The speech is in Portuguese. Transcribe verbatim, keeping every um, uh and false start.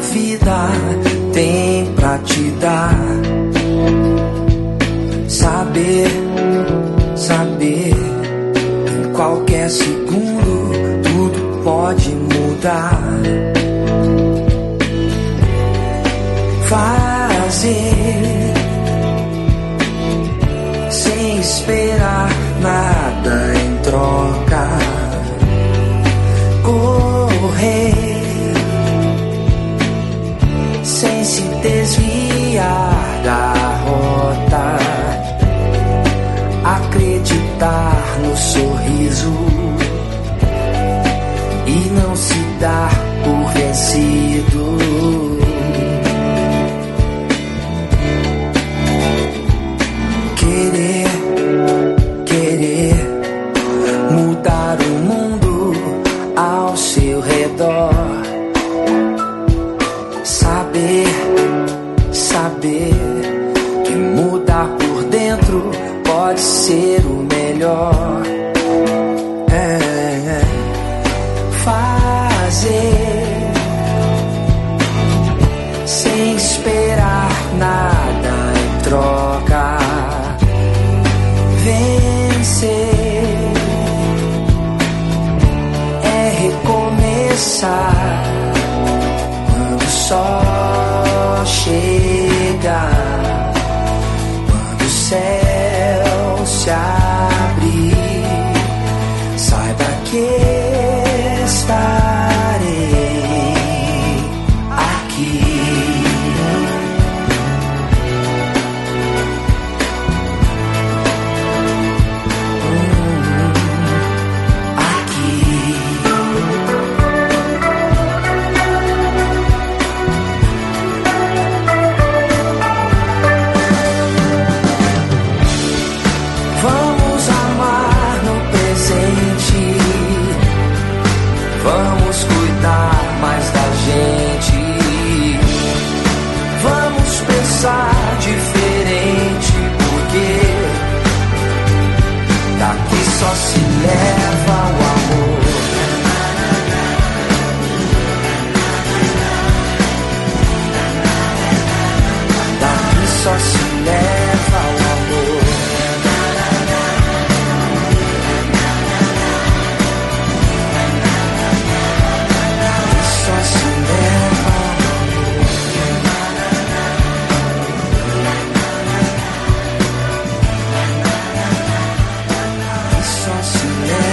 vida tem pra te dar. Saber, saber, em qualquer segundo tudo pode mudar. Fazer sem esperar nada em troca. Correr sem se desviar da rota. Acreditar no sorriso e não se dar por vencido. Querer, querer mudar o mundo ao seu redor. Saber, saber que mudar por dentro pode ser o melhor. É, fazer sem esperar nada em troca. Vencer é recomeçar quando o sol chega, quando o céu se abrir. Saiba que estarei aqui. Vamos cuidar mais da gente. Vamos pensar diferente, porque daqui só se leva o amor. Daqui só se leva o amor. Só se leva só se leva